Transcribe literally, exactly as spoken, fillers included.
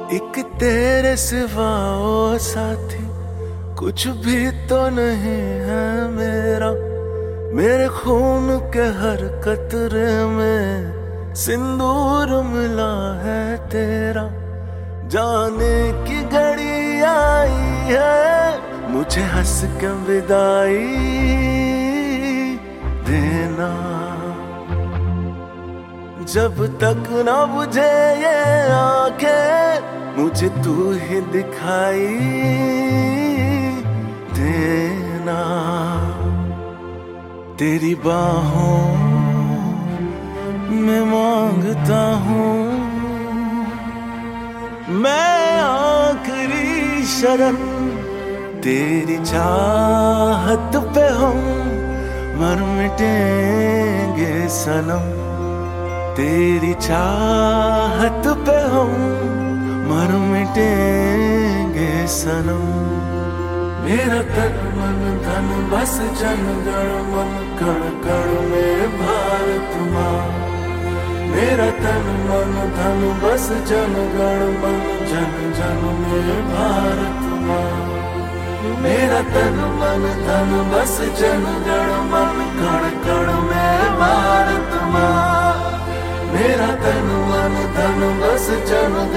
एक तेरे सिवा ओ साथी कुछ भी तो नहीं है मेरा। मेरे खून के हर कतरे में सिंदूर मिला है तेरा। जाने की घड़ी आई है, मुझे हंस के विदाई देना। जब तक ना बुझे ये आंखें, मुझे तू ही दिखाई देना। तेरी बाहों में मांगता हूँ मैं आखिरी शरण। तेरी चाहत पे हम मर मिटेंगे सनम। तेरी चाहत पे हम मर मिटेंगे सनम। मेरा तन मन धन बस जन गण मन कण कण में भारत माँ। मेरा तन मन धन बस जन गण मन जन जन में भारत माँ। मेरा तन मन धन बस जन गण मन कण कण में भारत माँ। मेरा तन मन धन बस जन